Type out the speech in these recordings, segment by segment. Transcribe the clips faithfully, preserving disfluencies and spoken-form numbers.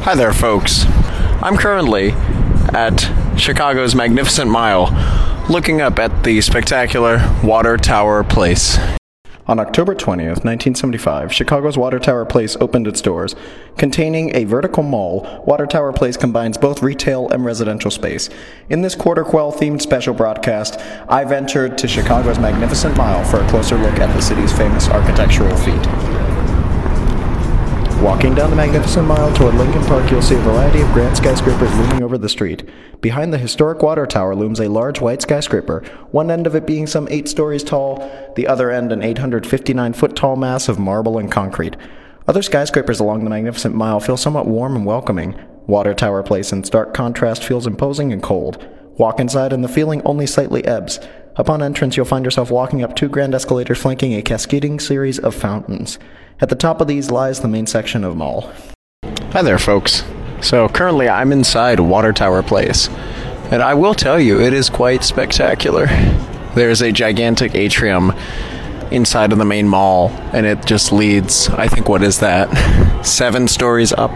Hi there, folks. I'm currently at Chicago's Magnificent Mile, looking up at the spectacular Water Tower Place. On October twentieth, nineteen seventy-five, Chicago's Water Tower Place opened its doors. Containing a vertical mall, Water Tower Place combines both retail and residential space. In this Quarter Quell-themed special broadcast, I ventured to Chicago's Magnificent Mile for a closer look at the city's famous architectural feat. Walking down the Magnificent Mile toward Lincoln Park, you'll see a variety of grand skyscrapers looming over the street. Behind the historic water tower looms a large white skyscraper, one end of it being some eight stories tall, the other end an eight hundred fifty-nine foot tall mass of marble and concrete. Other skyscrapers along the Magnificent Mile feel somewhat warm and welcoming. Water Tower Place, in stark contrast, feels imposing and cold. Walk inside and the feeling only slightly ebbs. Upon entrance, you'll find yourself walking up two grand escalators flanking a cascading series of fountains. At the top of these lies the main section of mall. Hi there, folks. So currently I'm inside Water Tower Place, and I will tell you, it is quite spectacular. There's a gigantic atrium inside of the main mall, and it just leads, I think, what is that, seven stories up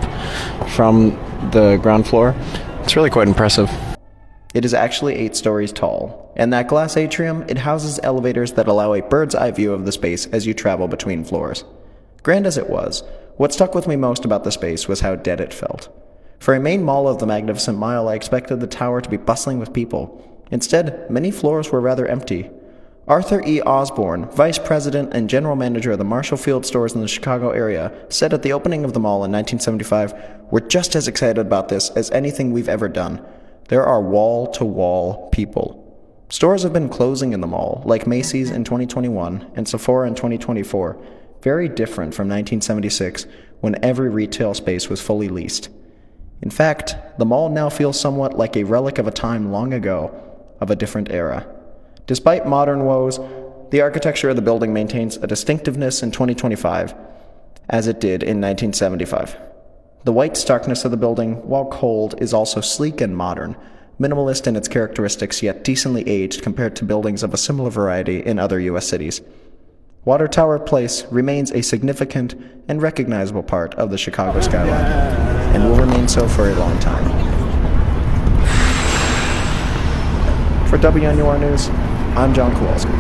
from the ground floor? It's really quite impressive. It is actually eight stories tall, and that glass atrium, it houses elevators that allow a bird's eye view of the space as you travel between floors. Grand as it was, what stuck with me most about the space was how dead it felt. For a main mall of the Magnificent Mile, I expected the tower to be bustling with people. Instead, many floors were rather empty. Arthur E. Osborne, vice president and general manager of the Marshall Field stores in the Chicago area, said at the opening of the mall in nineteen seventy-five, "We're just as excited about this as anything we've ever done. There are wall-to-wall people." Stores have been closing in the mall, like Macy's in twenty twenty-one and Sephora in twenty twenty-four, very different from nineteen seventy-six, when every retail space was fully leased. In fact, the mall now feels somewhat like a relic of a time long ago, of a different era. Despite modern woes, the architecture of the building maintains a distinctiveness in twenty twenty-five, as it did in nineteen seventy-five. The white starkness of the building, while cold, is also sleek and modern, minimalist in its characteristics yet decently aged compared to buildings of a similar variety in other U S cities. Water Tower Place remains a significant and recognizable part of the Chicago skyline, and will remain so for a long time. For W N U R News, I'm John Kowalski.